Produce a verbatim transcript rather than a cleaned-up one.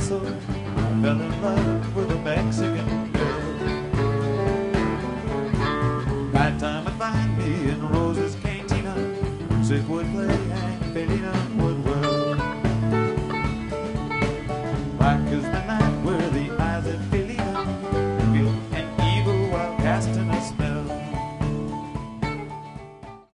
so I fell in love with a Mexican girl. Nighttime would find me in Rose's Cantina. Music would play